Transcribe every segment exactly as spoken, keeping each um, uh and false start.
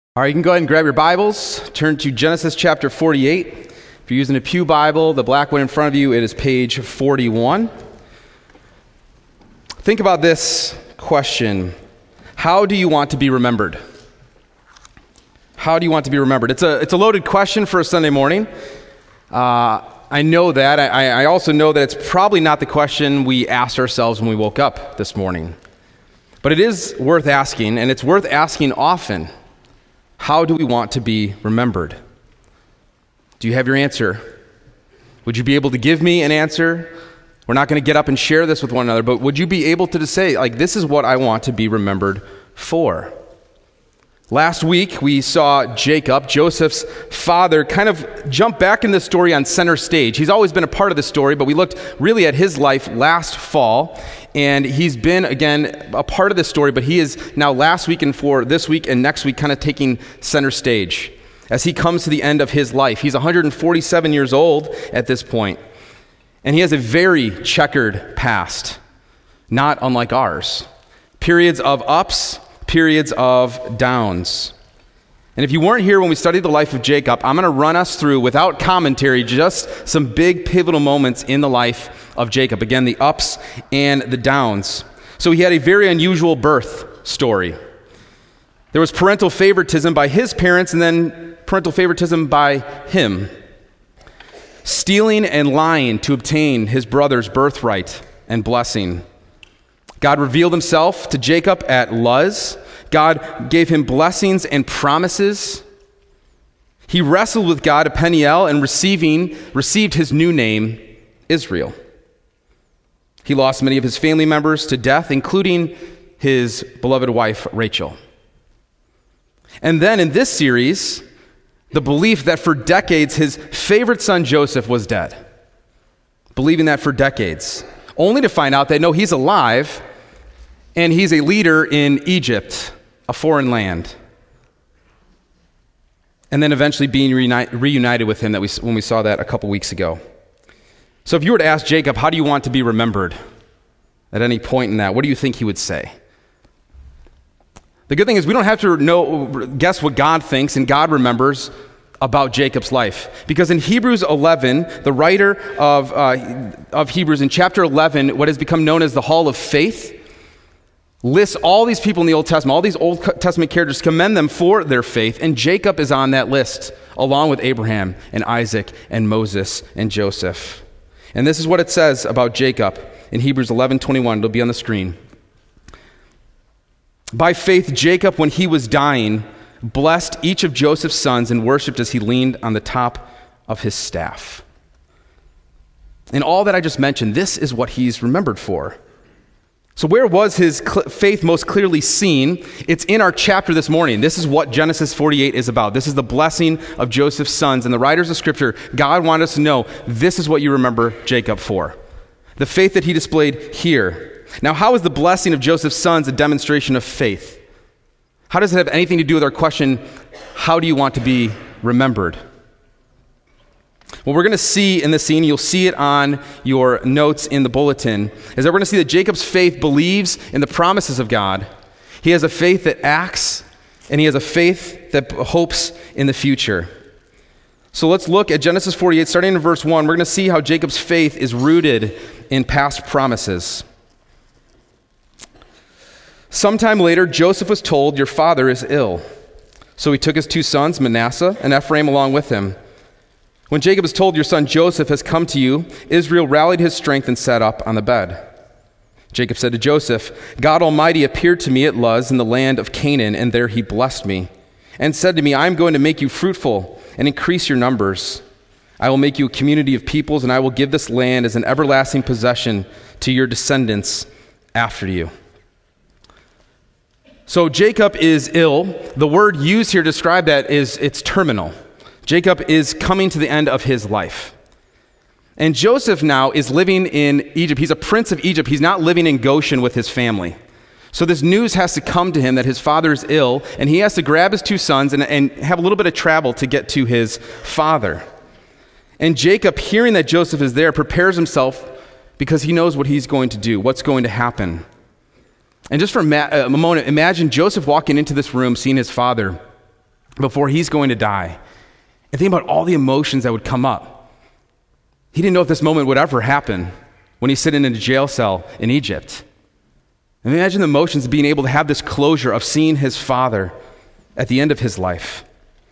All right, you can go ahead and grab your Bibles, turn to Genesis chapter forty-eight. If you're using a Pew Bible, the black one in front of you, it is page forty-one. Think about this question. How do you want to be remembered? How do you want to be remembered? It's a, it's a loaded question for a Sunday morning. Uh, I know that. I, I also know that it's probably not the question we asked ourselves when we woke up this morning. But it is worth asking, and it's worth asking often. How do we want to be remembered? Do you have your answer? Would you be able to give me an answer? We're not going to get up and share this with one another, but would you be able to say, like, this is what I want to be remembered for? Last week, we saw Jacob, Joseph's father, kind of jump back in the story on center stage. He's always been a part of the story, but we looked really at his life last fall, and he's been, again, a part of the story, but he is now last week and for this week and next week kind of taking center stage as he comes to the end of his life. He's one hundred forty-seven years old at this point, and he has a very checkered past, not unlike ours. Periods of ups, periods of downs. And if you weren't here when we studied the life of Jacob, I'm going to run us through, without commentary, just some big pivotal moments in the life of Jacob. Again, the ups and the downs. So he had a very unusual birth story. There was parental favoritism by his parents and then parental favoritism by him. Stealing and lying to obtain his brother's birthright and blessing. God revealed himself to Jacob at Luz. God gave him blessings and promises. He wrestled with God at Peniel and receiving, received his new name, Israel. He lost many of his family members to death, including his beloved wife, Rachel. And then in this series, the belief that for decades his favorite son Joseph was dead. Believing that for decades. Only to find out that no, he's alive, and he's a leader in Egypt, a foreign land. And then eventually being reuni- reunited with him that we, when we saw that a couple weeks ago. So if you were to ask Jacob, how do you want to be remembered at any point in that, what do you think he would say? The good thing is we don't have to know, guess what God thinks and God remembers about Jacob's life. Because in Hebrews eleven, the writer of, uh, of Hebrews, in chapter eleven, what has become known as the Hall of Faith, lists all these people in the Old Testament, all these Old Testament characters, commend them for their faith, and Jacob is on that list, along with Abraham and Isaac and Moses and Joseph. And this is what it says about Jacob in Hebrews eleven twenty-one. It'll be on the screen. By faith, Jacob, when he was dying, blessed each of Joseph's sons and worshipped as he leaned on the top of his staff. In all that I just mentioned, this is what he's remembered for. So where was his cl- faith most clearly seen? It's in our chapter this morning. This is what Genesis forty-eight is about. This is the blessing of Joseph's sons. And the writers of Scripture, God wanted us to know, this is what you remember Jacob for. The faith that he displayed here. Now, how is the blessing of Joseph's sons a demonstration of faith? How does it have anything to do with our question, how do you want to be remembered? What we're going to see in this scene, you'll see it on your notes in the bulletin, is that we're going to see that Jacob's faith believes in the promises of God. He has a faith that acts, and he has a faith that hopes in the future. So let's look at Genesis forty-eight, starting in verse one. We're going to see how Jacob's faith is rooted in past promises. Sometime later, Joseph was told, "Your father is ill." So he took his two sons, Manasseh and Ephraim, along with him. When Jacob was told, "Your son Joseph has come to you," Israel rallied his strength and sat up on the bed. Jacob said to Joseph, "God Almighty appeared to me at Luz in the land of Canaan, and there he blessed me, and said to me, I am going to make you fruitful and increase your numbers. I will make you a community of peoples, and I will give this land as an everlasting possession to your descendants after you." So Jacob is ill. The word used here to describe that is it's terminal. Jacob is coming to the end of his life. And Joseph now is living in Egypt. He's a prince of Egypt. He's not living in Goshen with his family. So this news has to come to him that his father is ill, and he has to grab his two sons and, and have a little bit of travel to get to his father. And Jacob, hearing that Joseph is there, prepares himself because he knows what he's going to do, what's going to happen. And just for a moment, imagine Joseph walking into this room, seeing his father before he's going to die. And think about all the emotions that would come up. He didn't know if this moment would ever happen when he's sitting in a jail cell in Egypt. And imagine the emotions of being able to have this closure of seeing his father at the end of his life.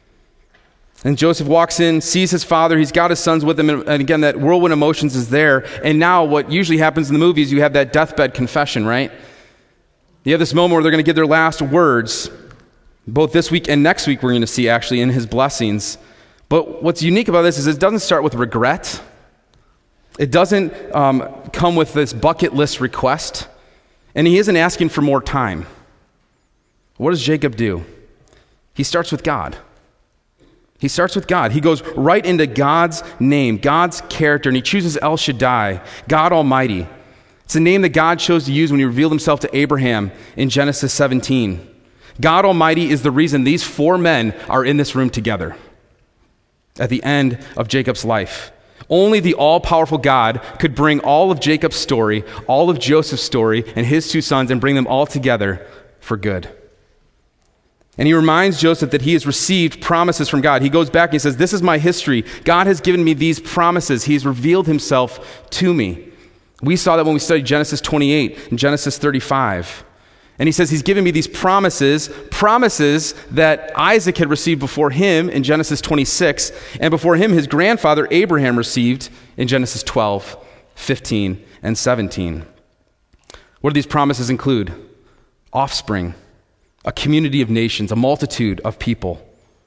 And Joseph walks in, sees his father, he's got his sons with him, and again, that whirlwind emotions is there. And now what usually happens in the movies, you have that deathbed confession, right? You have this moment where they're going to give their last words. Both this week and next week we're going to see actually in his blessings. But what's unique about this is it doesn't start with regret. It doesn't um, come with this bucket list request. And he isn't asking for more time. What does Jacob do? He starts with God. He starts with God. He goes right into God's name, God's character, and he chooses El Shaddai, God Almighty. It's a name that God chose to use when he revealed himself to Abraham in Genesis seventeen. God Almighty is the reason these four men are in this room together at the end of Jacob's life. Only the all-powerful God could bring all of Jacob's story, all of Joseph's story, and his two sons and bring them all together for good. And he reminds Joseph that he has received promises from God. He goes back and he says, this is my history. God has given me these promises. He's revealed himself to me. We saw that when we studied Genesis twenty-eight and Genesis thirty-five. And he says he's given me these promises, promises that Isaac had received before him in Genesis twenty-six, and before him his grandfather Abraham received in Genesis twelve, fifteen, and seventeen. What do these promises include? Offspring, a community of nations, a multitude of people,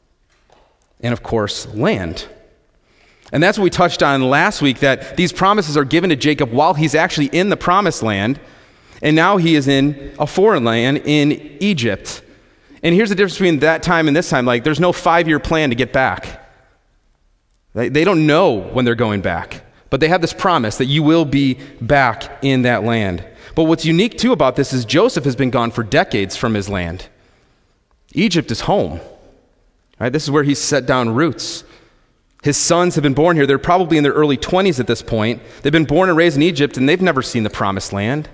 and of course, land. And that's what we touched on last week, that these promises are given to Jacob while he's actually in the promised land, and now he is in a foreign land in Egypt. And here's the difference between that time and this time. Like, there's no five-year plan to get back. They, they don't know when they're going back, but they have this promise that you will be back in that land. But what's unique, too, about this is Joseph has been gone for decades from his land. Egypt is home. Right? This is where he's set down roots. His sons have been born here. They're probably in their early twenties at this point. They've been born and raised in Egypt, and they've never seen the promised land.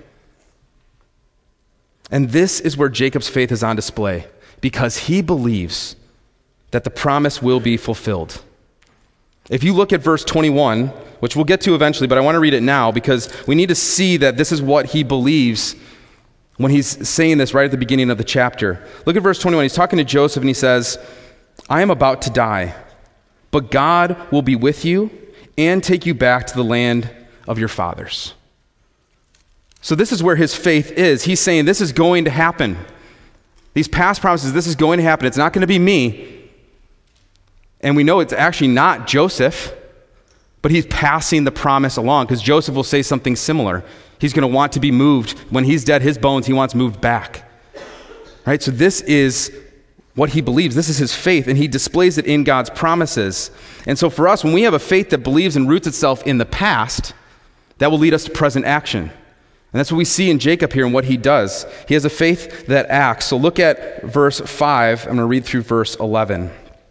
And this is where Jacob's faith is on display, because he believes that the promise will be fulfilled. If you look at verse twenty-one, which we'll get to eventually, but I want to read it now because we need to see that this is what he believes when he's saying this right at the beginning of the chapter. Look at verse twenty-one. He's talking to Joseph and he says, I am about to die, but God will be with you and take you back to the land of your fathers. So this is where his faith is. He's saying this is going to happen. These past promises, this is going to happen. It's not going to be me. And we know it's actually not Joseph, but he's passing the promise along because Joseph will say something similar. He's going to want to be moved. When he's dead, his bones, he wants moved back. Right? So this is what he believes. This is his faith, and he displays it in God's promises. And so for us, when we have a faith that believes and roots itself in the past, that will lead us to present action. And that's what we see in Jacob here and what he does. He has a faith that acts. So look at verse five. I'm going to read through verse eleven.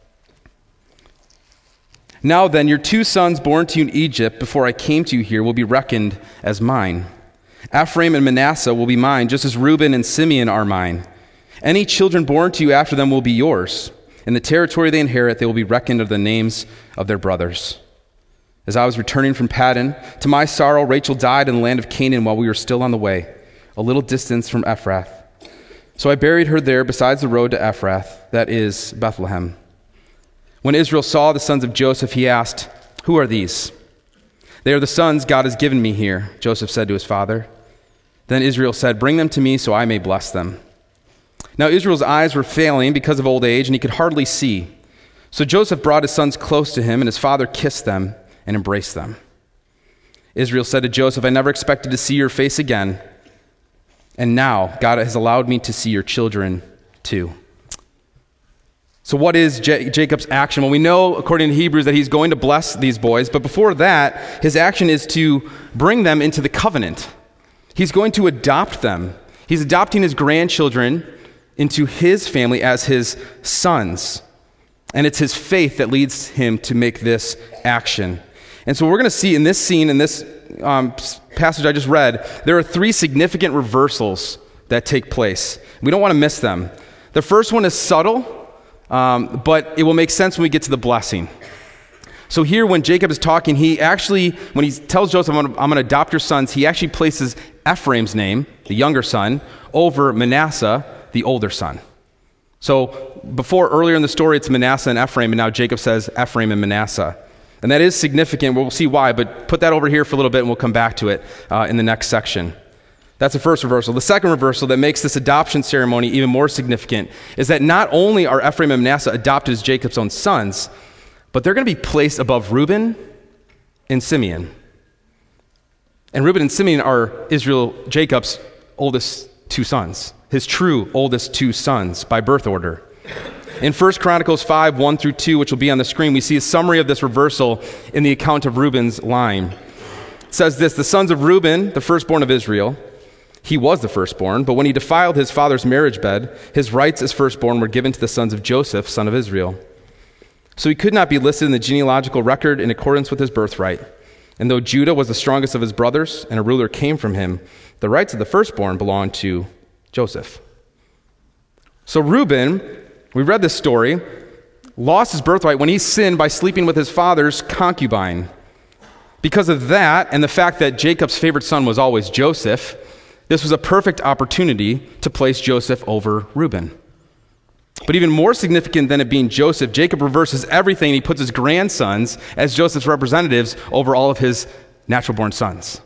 Now then, your two sons born to you in Egypt before I came to you here will be reckoned as mine. Ephraim and Manasseh will be mine, just as Reuben and Simeon are mine. Any children born to you after them will be yours. In the territory they inherit, they will be reckoned of the names of their brothers. As I was returning from Paddan, to my sorrow, Rachel died in the land of Canaan while we were still on the way, a little distance from Ephrath. So I buried her there besides the road to Ephrath, that is, Bethlehem. When Israel saw the sons of Joseph, he asked, who are these? They are the sons God has given me here, Joseph said to his father. Then Israel said, bring them to me so I may bless them. Now Israel's eyes were failing because of old age, and he could hardly see. So Joseph brought his sons close to him, and his father kissed them and embraced them. Israel said to Joseph, I never expected to see your face again, and now God has allowed me to see your children too. So what is J- Jacob's action? Well, we know, according to Hebrews, that he's going to bless these boys, but before that, his action is to bring them into the covenant. He's going to adopt them. He's adopting his grandchildren into his family as his sons. And it's his faith that leads him to make this action. And so we're going to see in this scene, in this um, passage I just read, there are three significant reversals that take place. We don't want to miss them. The first one is subtle, um, but it will make sense when we get to the blessing. So here, when Jacob is talking, he actually, when he tells Joseph, I'm going to adopt your sons, he actually places Ephraim's name, the younger son, over Manasseh, the older son. So before, earlier in the story, it's Manasseh and Ephraim, and now Jacob says Ephraim and Manasseh. And that is significant. We'll see why, but put that over here for a little bit, and we'll come back to it uh, in the next section. That's the first reversal. The second reversal that makes this adoption ceremony even more significant is that not only are Ephraim and Manasseh adopted as Jacob's own sons, but they're going to be placed above Reuben and Simeon. And Reuben and Simeon are Israel, Jacob's oldest two sons, his true oldest two sons by birth order. In First Chronicles five, one through two, which will be on the screen, we see a summary of this reversal in the account of Reuben's line. It says this: the sons of Reuben, the firstborn of Israel, he was the firstborn, but when he defiled his father's marriage bed, his rights as firstborn were given to the sons of Joseph, son of Israel. So he could not be listed in the genealogical record in accordance with his birthright. And though Judah was the strongest of his brothers, and a ruler came from him, the rights of the firstborn belonged to Joseph. So Reuben, we read this story, lost his birthright when he sinned by sleeping with his father's concubine. Because of that, and the fact that Jacob's favorite son was always Joseph, this was a perfect opportunity to place Joseph over Reuben. But even more significant than it being Joseph, Jacob reverses everything. He puts his grandsons as Joseph's representatives over all of his natural-born sons.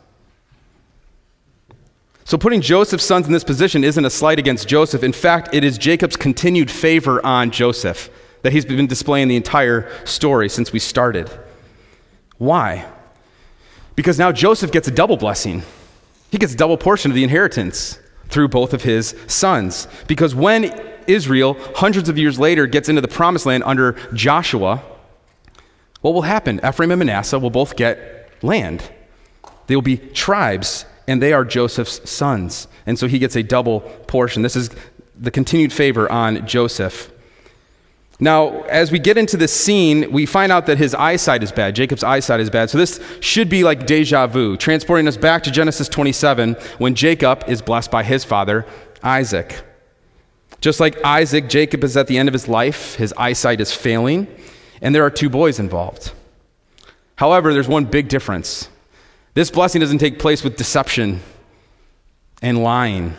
So putting Joseph's sons in this position isn't a slight against Joseph. In fact, it is Jacob's continued favor on Joseph that he's been displaying the entire story since we started. Why? Because now Joseph gets a double blessing. He gets a double portion of the inheritance through both of his sons. Because when Israel, hundreds of years later, gets into the promised land under Joshua, what will happen? Ephraim and Manasseh will both get land. They will be tribes, and they are Joseph's sons. And so he gets a double portion. This is the continued favor on Joseph. Now, as we get into this scene, we find out that his eyesight is bad. Jacob's eyesight is bad. So this should be like deja vu, transporting us back to Genesis twenty-seven, when Jacob is blessed by his father, Isaac. Just like Isaac, Jacob is at the end of his life. His eyesight is failing, and there are two boys involved. However, there's one big difference. This blessing doesn't take place with deception and lying.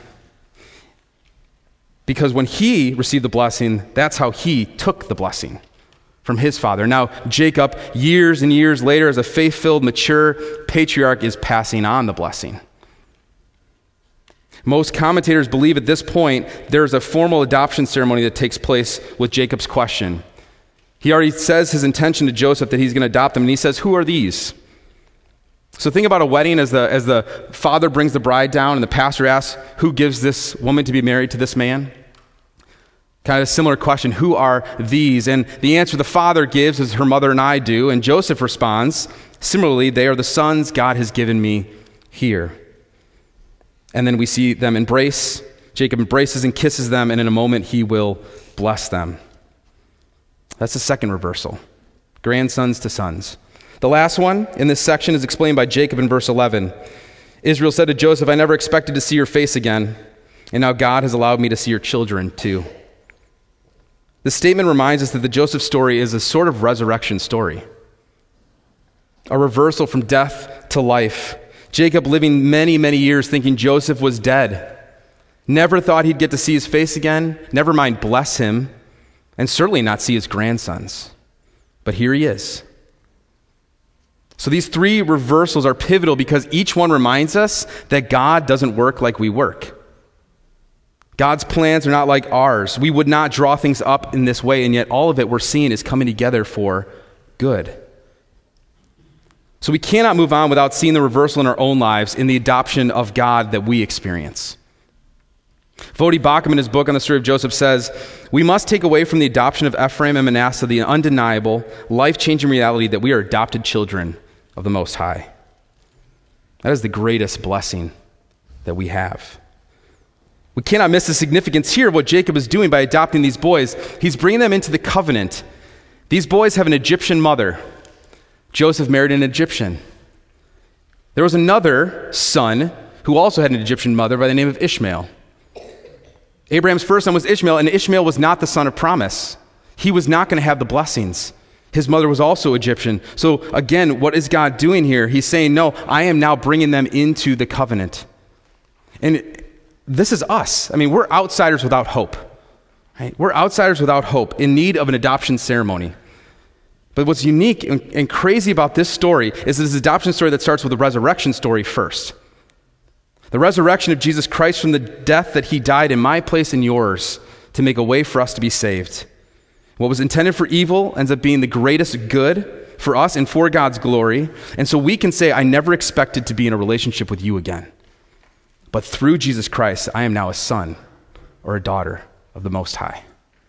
Because when he received the blessing, that's how he took the blessing from his father. Now, Jacob, years and years later, as a faith-filled, mature patriarch, is passing on the blessing. Most commentators believe at this point there's a formal adoption ceremony that takes place with Jacob's question. He already says his intention to Joseph that he's going to adopt them, and he says, "Who are these?" So think about a wedding as the as the father brings the bride down and the pastor asks, "Who gives this woman to be married to this man?" Kind of a similar question, who are these? And the answer the father gives is, "Her mother and I do." And Joseph responds, similarly, "They are the sons God has given me here." And then we see them embrace. Jacob embraces and kisses them, and in a moment he will bless them. That's the second reversal. Grandsons to sons. The last one in this section is explained by Jacob in verse eleven. Israel said to Joseph, "I never expected to see your face again, and now God has allowed me to see your children too." This statement reminds us that the Joseph story is a sort of resurrection story, a reversal from death to life. Jacob living many, many years thinking Joseph was dead. Never thought he'd get to see his face again, never mind bless him, and certainly not see his grandsons. But here he is. So these three reversals are pivotal because each one reminds us that God doesn't work like we work. God's plans are not like ours. We would not draw things up in this way, and yet all of it we're seeing is coming together for good. So we cannot move on without seeing the reversal in our own lives in the adoption of God that we experience. Voddie Baucham, in his book on the story of Joseph, says, "We must take away from the adoption of Ephraim and Manasseh the undeniable, life-changing reality that we are adopted children of the Most High." That is the greatest blessing that we have. We cannot miss the significance here of what Jacob is doing by adopting these boys. He's bringing them into the covenant. These boys have an Egyptian mother. Joseph married an Egyptian. There was another son who also had an Egyptian mother by the name of Ishmael. Abraham's first son was Ishmael, and Ishmael was not the son of promise. He was not going to have the blessings. His mother was also Egyptian. So again, what is God doing here? He's saying, no, I am now bringing them into the covenant. And this is us. I mean, we're outsiders without hope. Right? We're outsiders without hope, in need of an adoption ceremony. But what's unique and, and crazy about this story is this adoption story that starts with a resurrection story first. The resurrection of Jesus Christ from the death that he died in my place and yours to make a way for us to be saved. What was intended for evil ends up being the greatest good for us and for God's glory. And so we can say, I never expected to be in a relationship with you again. But through Jesus Christ, I am now a son or a daughter of the Most High.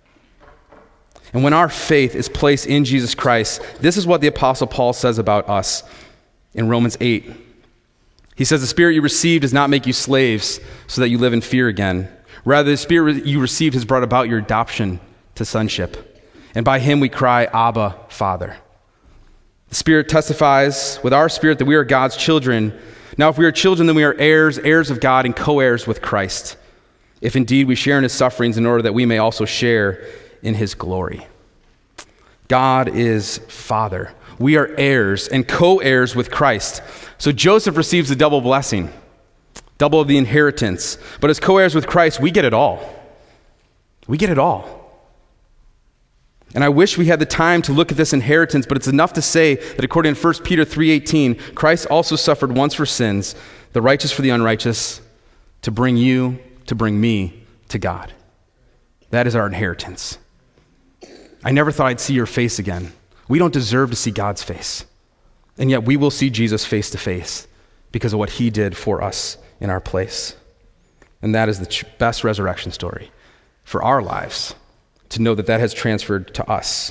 And when our faith is placed in Jesus Christ, this is what the Apostle Paul says about us in Romans eight. He says, the Spirit you received does not make you slaves so that you live in fear again. Rather, the Spirit you received has brought about your adoption to sonship. And by him we cry, Abba, Father. The Spirit testifies with our spirit that we are God's children. Now, if we are children, then we are heirs, heirs of God, and co-heirs with Christ, if indeed we share in his sufferings in order that we may also share in his glory. God is Father. We are heirs and co-heirs with Christ. So Joseph receives the double blessing, double of the inheritance. But as co-heirs with Christ, we get it all. We get it all. And I wish we had the time to look at this inheritance, but it's enough to say that according to First Peter three eighteen, Christ also suffered once for sins, the righteous for the unrighteous, to bring you, to bring me to God. That is our inheritance. I never thought I'd see your face again. We don't deserve to see God's face. And yet we will see Jesus face to face because of what he did for us in our place. And that is the best resurrection story for our lives, to know that that has transferred to us.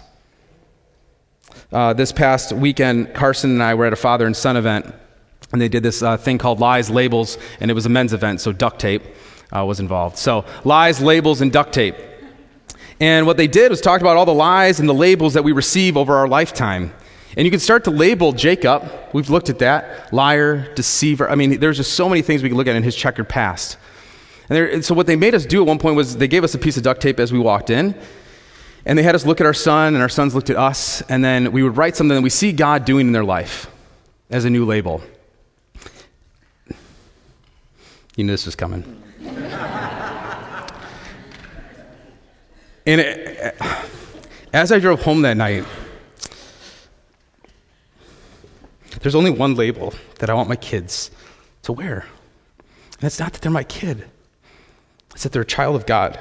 Uh, this past weekend, Carson and I were at a father and son event, and they did this uh, thing called Lies, Labels, and it was a men's event, so duct tape uh, was involved. So lies, labels, and duct tape. And what they did was talk about all the lies and the labels that we receive over our lifetime. And you can start to label Jacob. We've looked at that. Liar, deceiver. I mean, there's just so many things we can look at in his checkered past. And, there, and so what they made us do at one point was they gave us a piece of duct tape as we walked in. And they had us look at our son, and our sons looked at us. And then we would write something that we see God doing in their life as a new label. You knew this was coming. And it, as I drove home that night, there's only one label that I want my kids to wear. And it's not that they're my kid. It's that they're a child of God.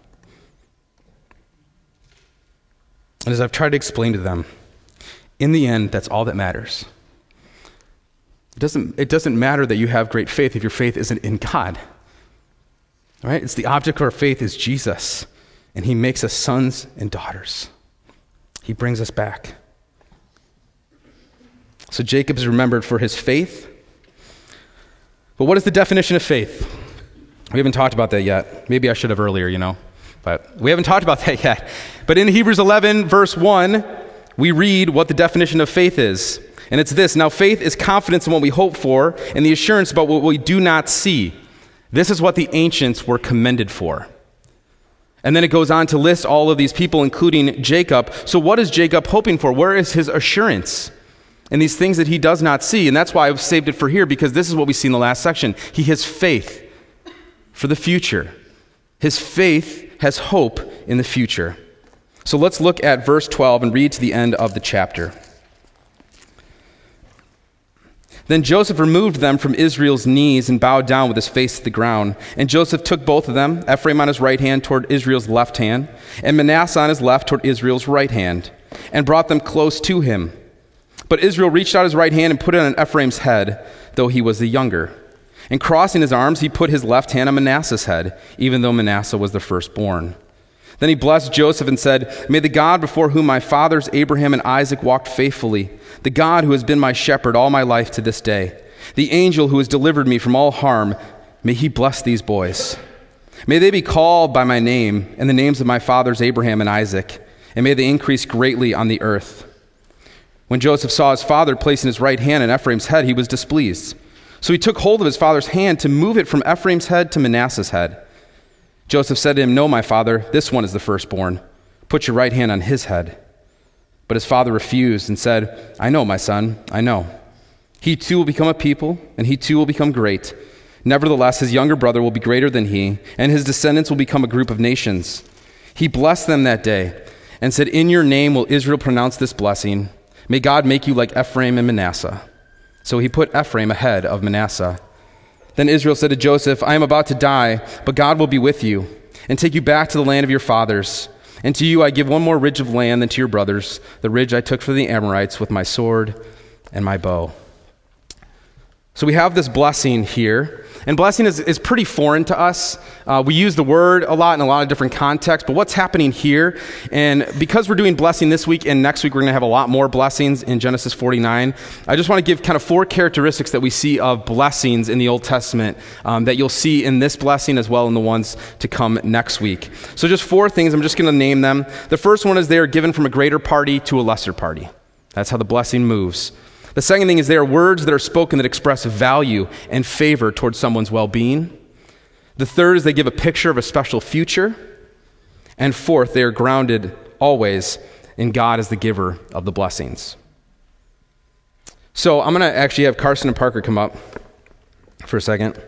And as I've tried to explain to them, in the end, that's all that matters. It doesn't, it doesn't matter that you have great faith if your faith isn't in God. All right? It's the object of our faith is Jesus. And he makes us sons and daughters. He brings us back. So Jacob is remembered for his faith. But what is the definition of faith? We haven't talked about that yet. Maybe I should have earlier, you know. But we haven't talked about that yet. But in Hebrews eleven, verse one, we read what the definition of faith is. And it's this: now faith is confidence in what we hope for and the assurance about what we do not see. This is what the ancients were commended for. And then it goes on to list all of these people, including Jacob. So what is Jacob hoping for? Where is his assurance in these things that he does not see? And that's why I've saved it for here, because this is what we see in the last section. He has faith for the future. His faith has hope in the future. So let's look at verse twelve and read to the end of the chapter. Then Joseph removed them from Israel's knees and bowed down with his face to the ground. And Joseph took both of them, Ephraim on his right hand toward Israel's left hand, and Manasseh on his left toward Israel's right hand, and brought them close to him. But Israel reached out his right hand and put it on Ephraim's head, though he was the younger. And crossing his arms, he put his left hand on Manasseh's head, even though Manasseh was the firstborn. Then he blessed Joseph and said, "May the God before whom my fathers Abraham and Isaac walked faithfully, the God who has been my shepherd all my life to this day, the angel who has delivered me from all harm, may he bless these boys. May they be called by my name and the names of my fathers Abraham and Isaac, and may they increase greatly on the earth." When Joseph saw his father placing his right hand on Ephraim's head, he was displeased. So he took hold of his father's hand to move it from Ephraim's head to Manasseh's head. Joseph said to him, "No, my father, this one is the firstborn. Put your right hand on his head." But his father refused and said, "I know, my son, I know. He too will become a people, and he too will become great. Nevertheless, his younger brother will be greater than he, and his descendants will become a group of nations." He blessed them that day and said, "In your name will Israel pronounce this blessing. May God make you like Ephraim and Manasseh." So he put Ephraim ahead of Manasseh. Then Israel said to Joseph, "I am about to die, but God will be with you and take you back to the land of your fathers. And to you I give one more ridge of land than to your brothers, the ridge I took for the Amorites with my sword and my bow." So we have this blessing here, and blessing is, is pretty foreign to us. Uh, we use the word a lot in a lot of different contexts, but what's happening here, and because we're doing blessing this week and next week we're going to have a lot more blessings in Genesis forty-nine, I just want to give kind of four characteristics that we see of blessings in the Old Testament um, that you'll see in this blessing as well in the ones to come next week. So just four things, I'm just going to name them. The first one is they are given from a greater party to a lesser party. That's how the blessing moves. The second thing is they are words that are spoken that express value and favor towards someone's well-being. The third is they give a picture of a special future. And fourth, they are grounded always in God as the giver of the blessings. So I'm going to actually have Carson and Parker come up for a second.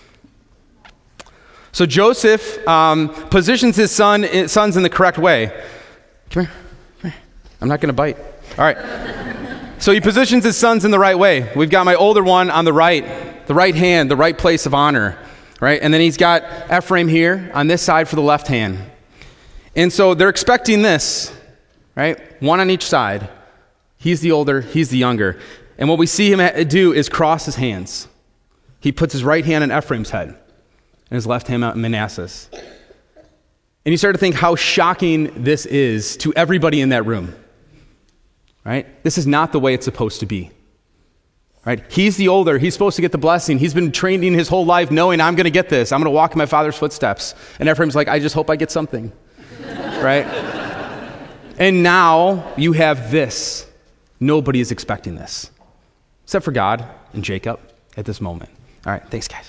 So Joseph um, positions his son, sons in the correct way. Come here. Come here. I'm not going to bite. All right. So he positions his sons in the right way. We've got my older one on the right, the right hand, the right place of honor, right? And then he's got Ephraim here on this side for the left hand. And so they're expecting this, right? One on each side. He's the older, he's the younger. And what we see him do is cross his hands. He puts his right hand on Ephraim's head and his left hand on Manasseh's. And you start to think how shocking this is to everybody in that room. Right? This is not the way it's supposed to be. Right? He's the older. He's supposed to get the blessing. He's been training his whole life knowing I'm going to get this. I'm going to walk in my father's footsteps. And Ephraim's like, I just hope I get something. Right? And now you have this. Nobody is expecting this. Except for God and Jacob at this moment. All right. Thanks, guys.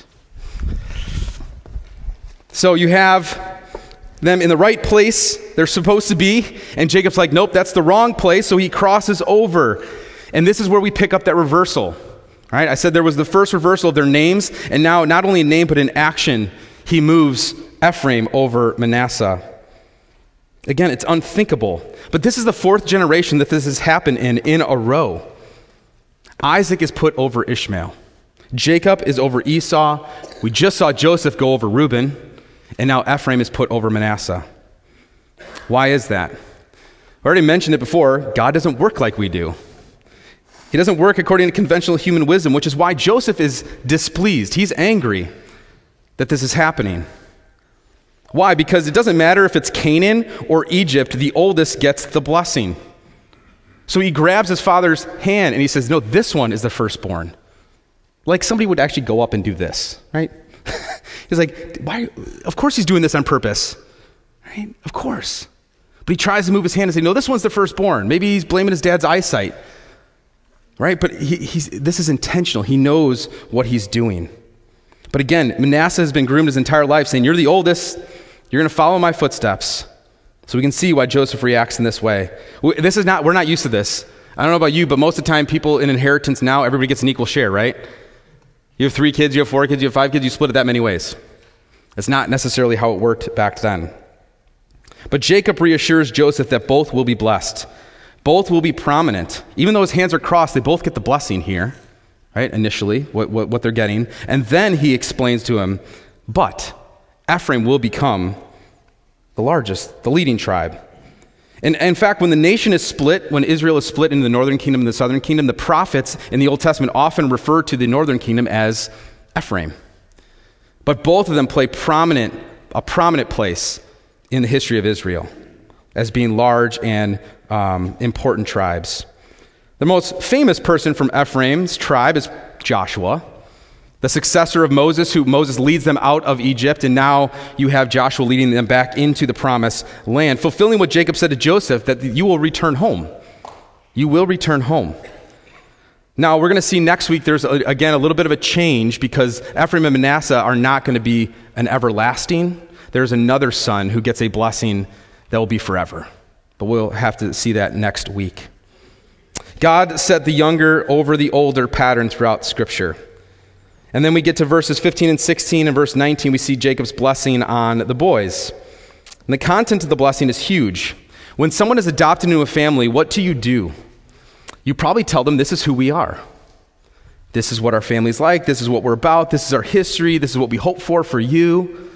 So you have them in the right place they're supposed to be, and Jacob's like, nope, that's the wrong place, so he crosses over. And this is where we pick up that reversal. All right, I said there was the first reversal of their names, and now not only in name, but in action, he moves Ephraim over Manasseh. Again, it's unthinkable. But this is the fourth generation that this has happened in, in a row. Isaac is put over Ishmael. Jacob is over Esau. We just saw Joseph go over Reuben. And now Ephraim is put over Manasseh. Why is that? I already mentioned it before. God doesn't work like we do. He doesn't work according to conventional human wisdom, which is why Joseph is displeased. He's angry that this is happening. Why? Because it doesn't matter if it's Canaan or Egypt, the oldest gets the blessing. So he grabs his father's hand and he says, no, this one is the firstborn. Like somebody would actually go up and do this, right? He's like, why? Of course he's doing this on purpose, right? Of course. But he tries to move his hand and say, no, this one's the firstborn. Maybe he's blaming his dad's eyesight, right? But he, he's, this is intentional. He knows what he's doing. But again, Manasseh has been groomed his entire life saying, you're the oldest. You're going to follow my footsteps. So we can see why Joseph reacts in this way. This is not, we're not used to this. I don't know about you, but most of the time people in inheritance now, everybody gets an equal share, right? You have three kids, you have four kids, you have five kids, you split it that many ways. That's not necessarily how it worked back then. But Jacob reassures Joseph that both will be blessed. Both will be prominent. Even though his hands are crossed, they both get the blessing here, right, initially, what, what, what they're getting. And then he explains to him, but Ephraim will become the largest, the leading tribe. And, and in fact, when the nation is split, when Israel is split into the northern kingdom and the southern kingdom, the prophets in the Old Testament often refer to the northern kingdom as Ephraim. But both of them play prominent, a prominent place in the history of Israel as being large and um, important tribes. The most famous person from Ephraim's tribe is Joshua, the successor of Moses, who Moses leads them out of Egypt, and now you have Joshua leading them back into the promised land, fulfilling what Jacob said to Joseph, that you will return home. You will return home. Now, we're going to see next week there's, a, again, a little bit of a change because Ephraim and Manasseh are not going to be an everlasting. There's another son who gets a blessing that will be forever. But we'll have to see that next week. God set the younger over the older pattern throughout Scripture. And then we get to verses fifteen and sixteen, and verse nineteen, we see Jacob's blessing on the boys. And the content of the blessing is huge. When someone is adopted into a family, what do you do? You probably tell them, this is who we are. This is what our family's like. This is what we're about. This is our history. This is what we hope for for you.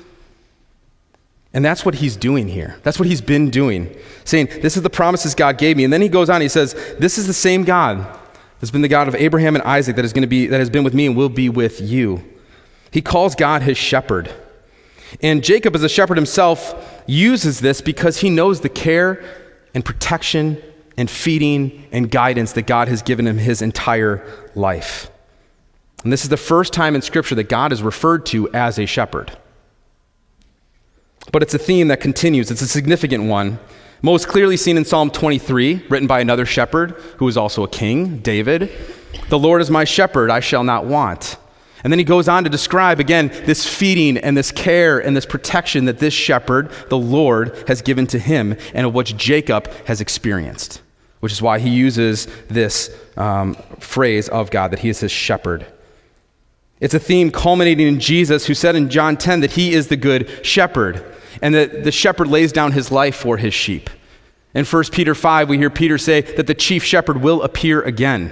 And that's what he's doing here. That's what he's been doing, saying, this is the promises God gave me. And then he goes on, he says, this is the same God that's been the God of Abraham and Isaac that is going to be, that has been with me and will be with you. He calls God his shepherd. And Jacob, as a shepherd himself, uses this because he knows the care and protection and feeding and guidance that God has given him his entire life. And this is the first time in Scripture that God is referred to as a shepherd. But it's a theme that continues. It's a significant one. Most clearly seen in Psalm twenty-three, written by another shepherd who is also a king, David. The Lord is my shepherd, I shall not want. And then he goes on to describe, again, this feeding and this care and this protection that this shepherd, the Lord, has given to him and of which Jacob has experienced, which is why he uses this um, phrase of God, that he is his shepherd. It's a theme culminating in Jesus, who said in John ten that he is the good shepherd and that the shepherd lays down his life for his sheep. In First Peter five, we hear Peter say that the chief shepherd will appear again.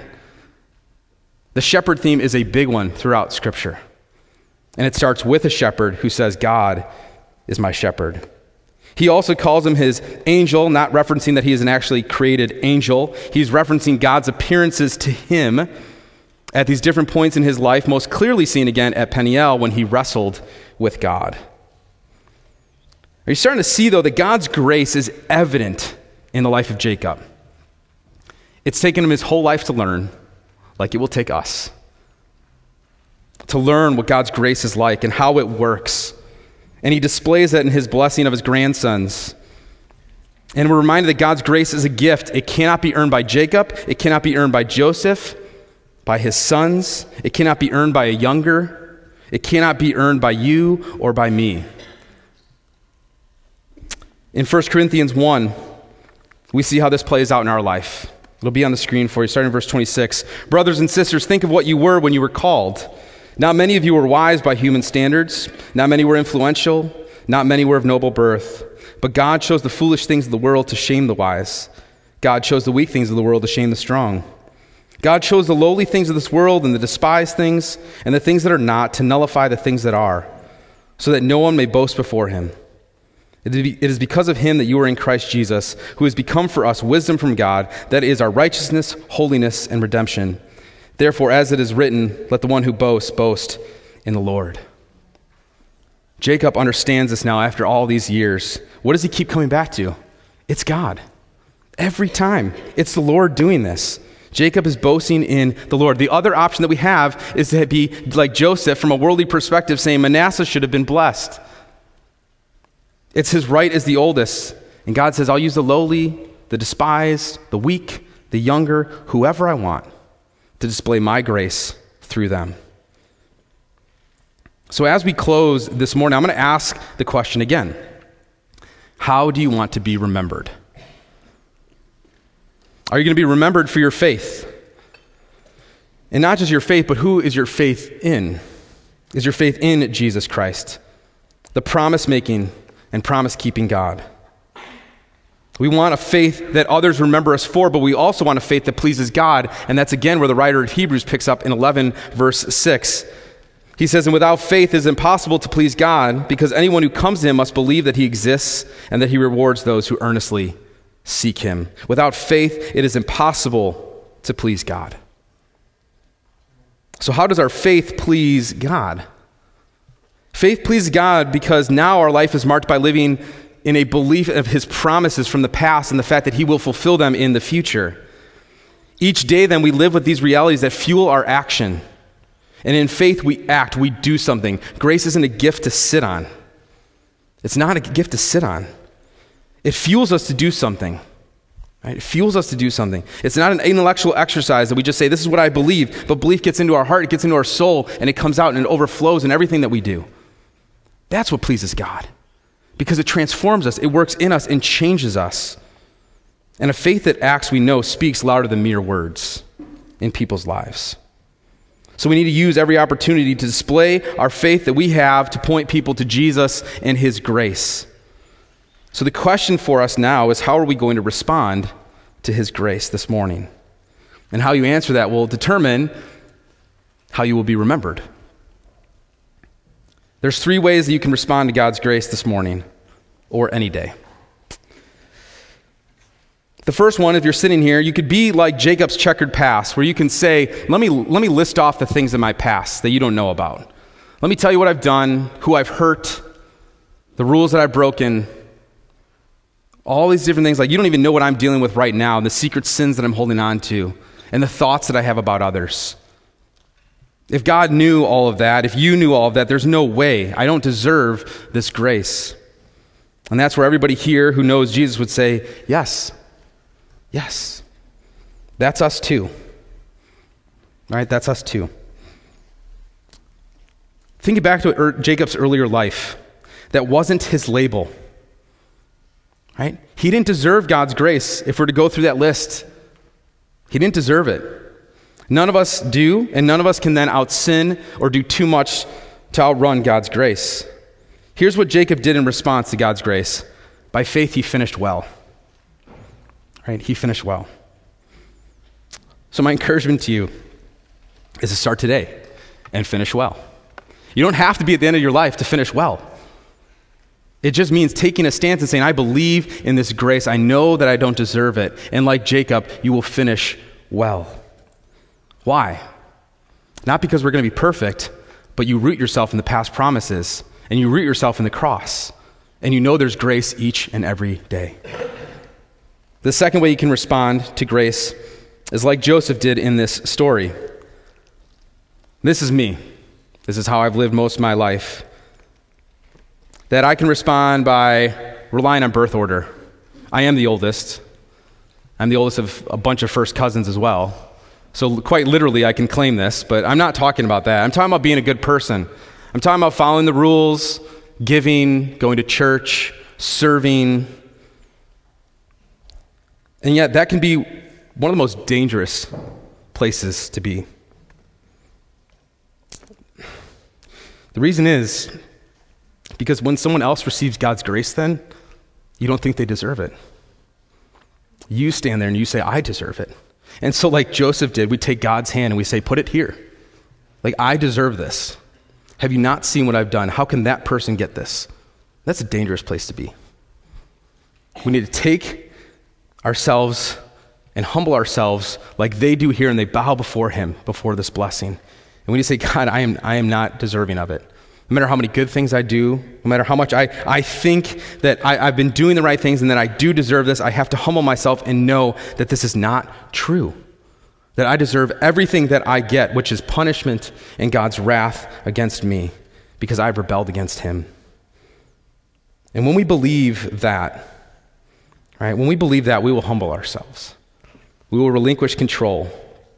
The shepherd theme is a big one throughout Scripture. And it starts with a shepherd who says, God is my shepherd. He also calls him his angel, not referencing that he is an actually created angel. He's referencing God's appearances to him at these different points in his life, most clearly seen again at Peniel when he wrestled with God. Are you starting to see, though, that God's grace is evident in the life of Jacob? It's taken him his whole life to learn, like it will take us, to learn what God's grace is like and how it works. And he displays that in his blessing of his grandsons. And we're reminded that God's grace is a gift. It cannot be earned by Jacob. It cannot be earned by Joseph, by his sons. It cannot be earned by a younger. It cannot be earned by you or by me. In First Corinthians one, we see how this plays out in our life. It'll be on the screen for you, starting in verse twenty-six. Brothers and sisters, think of what you were when you were called. Not many of you were wise by human standards. Not many were influential. Not many were of noble birth. But God chose the foolish things of the world to shame the wise. God chose the weak things of the world to shame the strong. God chose the lowly things of this world and the despised things and the things that are not to nullify the things that are, so that no one may boast before him. It is because of him that you are in Christ Jesus, who has become for us wisdom from God, that is our righteousness, holiness, and redemption. Therefore, as it is written, let the one who boasts boast in the Lord. Jacob understands this now after all these years. What does he keep coming back to? It's God. Every time. It's the Lord doing this. Jacob is boasting in the Lord. The other option that we have is to be like Joseph from a worldly perspective, saying Manasseh should have been blessed. It's his right as the oldest. And God says, I'll use the lowly, the despised, the weak, the younger, whoever I want to display my grace through them. So as we close this morning, I'm going to ask the question again. How do you want to be remembered? Are you going to be remembered for your faith? And not just your faith, but who is your faith in? Is your faith in Jesus Christ, the promise-making and promise-keeping God? We want a faith that others remember us for, but we also want a faith that pleases God. And that's again where the writer of Hebrews picks up in eleven, verse six. He says, and without faith it is impossible to please God, because anyone who comes to him must believe that he exists and that he rewards those who earnestly seek him. Without faith, it is impossible to please God. So how does our faith please God? Faith pleases God because now our life is marked by living in a belief of his promises from the past and the fact that he will fulfill them in the future. Each day then we live with these realities that fuel our action. And in faith we act, we do something. Grace isn't a gift to sit on. It's not a gift to sit on. It fuels us to do something. Right? It fuels us to do something. It's not an intellectual exercise that we just say, this is what I believe, but belief gets into our heart, it gets into our soul, and it comes out and it overflows in everything that we do. That's what pleases God, because it transforms us, it works in us and changes us. And a faith that acts, we know, speaks louder than mere words in people's lives. So we need to use every opportunity to display our faith that we have to point people to Jesus and his grace. So the question for us now is, how are we going to respond to his grace this morning? And how you answer that will determine how you will be remembered. There's three ways that you can respond to God's grace this morning or any day. The first one, if you're sitting here, you could be like Jacob's checkered past, where you can say, let me, let me list off the things in my past that you don't know about. Let me tell you what I've done, who I've hurt, the rules that I've broken, all these different things. Like, you don't even know what I'm dealing with right now, the secret sins that I'm holding on to, and the thoughts that I have about others. If God knew all of that, if you knew all of that, there's no way. I don't deserve this grace. And that's where everybody here who knows Jesus would say, yes. Yes, that's us too. All right, that's us too. Think back to er- Jacob's earlier life. That wasn't his label. Right? He didn't deserve God's grace. If we're to go through that list, he didn't deserve it. None of us do, and none of us can then out-sin or do too much to outrun God's grace. Here's what Jacob did in response to God's grace. By faith, he finished well. Right? He finished well. So my encouragement to you is to start today and finish well. You don't have to be at the end of your life to finish well. It just means taking a stance and saying, I believe in this grace. I know that I don't deserve it. And like Jacob, you will finish well. Why? Not because we're going to be perfect, but you root yourself in the past promises, and you root yourself in the cross, and you know there's grace each and every day. The second way you can respond to grace is like Joseph did in this story. This is me. This is how I've lived most of my life. That I can respond by relying on birth order. I am the oldest. I'm the oldest of a bunch of first cousins as well. So quite literally, I can claim this, but I'm not talking about that. I'm talking about being a good person. I'm talking about following the rules, giving, going to church, serving. And yet that can be one of the most dangerous places to be. The reason is because when someone else receives God's grace, then you don't think they deserve it. You stand there and you say, I deserve it. And so like Joseph did, we take God's hand and we say, put it here. Like, I deserve this. Have you not seen what I've done? How can that person get this? That's a dangerous place to be. We need to take ourselves and humble ourselves like they do here, and they bow before him, before this blessing. And we need to say, God, I am I am not deserving of it. No matter how many good things I do, no matter how much I, I think that I, I've been doing the right things and that I do deserve this, I have to humble myself and know that this is not true. That I deserve everything that I get, which is punishment and God's wrath against me because I've rebelled against him. And when we believe that, right, when we believe that, we will humble ourselves. We will relinquish control.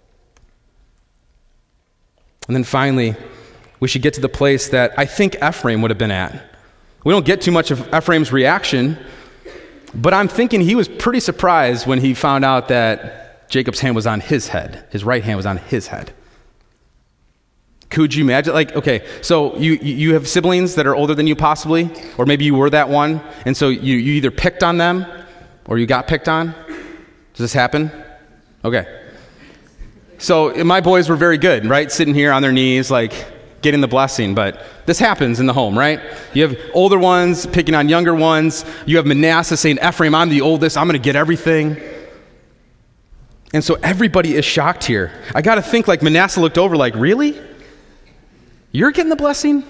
And then finally, we should get to the place that I think Ephraim would have been at. We don't get too much of Ephraim's reaction, but I'm thinking he was pretty surprised when he found out that Jacob's hand was on his head. His right hand was on his head. Could you imagine? Like, okay, so you you have siblings that are older than you possibly, or maybe you were that one, and so you, you either picked on them or you got picked on. Does this happen? Okay. So my boys were very good, right? Sitting here on their knees, like getting the blessing, but this happens in the home, right? You have older ones picking on younger ones. You have Manasseh saying, Ephraim, I'm the oldest. I'm going to get everything. And so everybody is shocked here. I got to think like Manasseh looked over like, really? You're getting the blessing?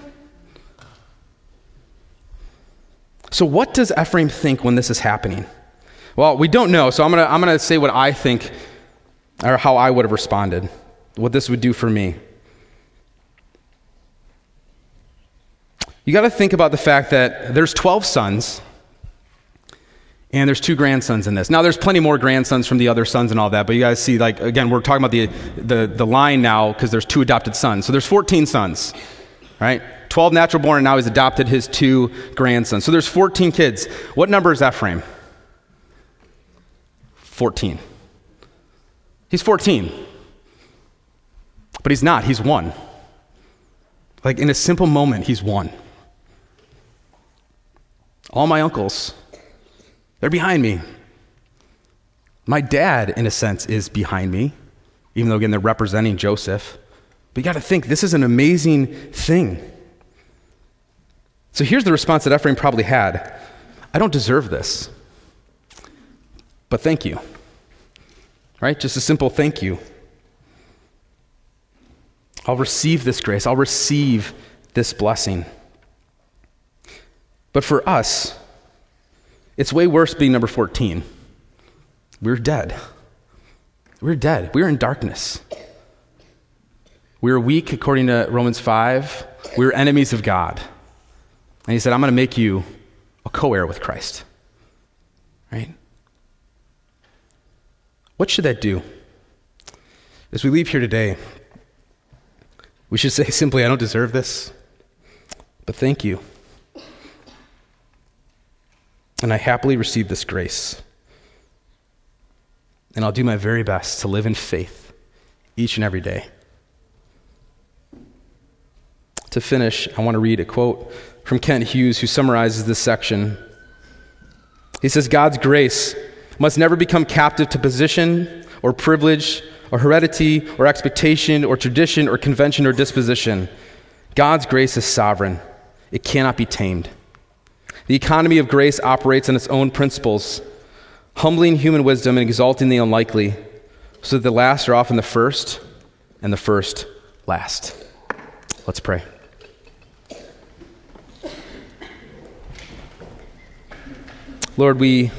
So what does Ephraim think when this is happening? Well, we don't know, so I'm going to I'm going to say what I think, or how I would have responded, what this would do for me. You got to think about the fact that there's twelve sons, and there's two grandsons in this. Now, there's plenty more grandsons from the other sons and all that, but you guys see, like, again, we're talking about the the, the line now because there's two adopted sons. So there's fourteen sons, right? twelve natural born, and now he's adopted his two grandsons. So there's fourteen kids. What number is Ephraim? fourteen. He's fourteen. But he's not. He's one. Like in a simple moment, he's one. All my uncles, they're behind me. My dad, in a sense, is behind me, even though, again, they're representing Joseph. But you got to think, this is an amazing thing. So here's the response that Ephraim probably had. I don't deserve this, but thank you. Right? Just a simple thank you. I'll receive this grace. I'll receive this blessing. But for us, it's way worse being number fourteen. We're dead. We're dead. We're in darkness. We're weak, according to Romans five. We're enemies of God. And he said, I'm going to make you a co-heir with Christ. Right? What should that do? As we leave here today, we should say simply, I don't deserve this, but thank you. And I happily receive this grace. And I'll do my very best to live in faith each and every day. To finish, I want to read a quote from Kent Hughes, who summarizes this section. He says, God's grace must never become captive to position or privilege or heredity or expectation or tradition or convention or disposition. God's grace is sovereign. It cannot be tamed. The economy of grace operates on its own principles, humbling human wisdom and exalting the unlikely, so that the last are often the first and the first last. Let's pray. Lord, we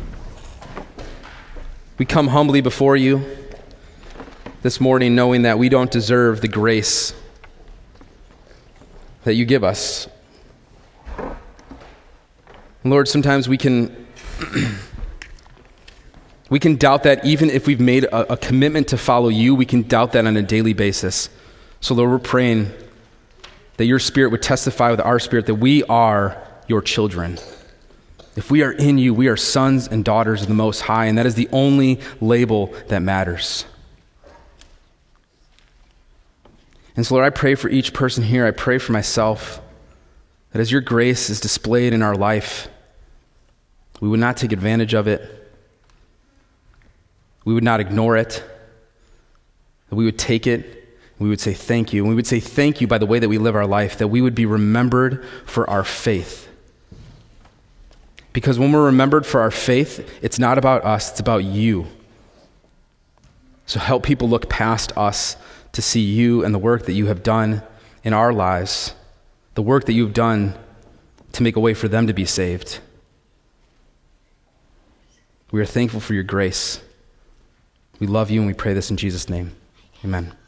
we come humbly before you this morning, knowing that we don't deserve the grace that you give us. Lord, sometimes we can we can doubt that even if we've made a, a commitment to follow you, we can doubt that on a daily basis. So Lord, we're praying that your Spirit would testify with our spirit that we are your children. If we are in you, we are sons and daughters of the Most High, and that is the only label that matters. And so, Lord, I pray for each person here. I pray for myself that as your grace is displayed in our life, we would not take advantage of it. We would not ignore it. That we would take it. We would say thank you. And we would say thank you by the way that we live our life, that we would be remembered for our faith. Because when we're remembered for our faith, it's not about us, it's about you. So help people look past us to see you and the work that you have done in our lives, the work that you've done to make a way for them to be saved. We are thankful for your grace. We love you and we pray this in Jesus' name. Amen.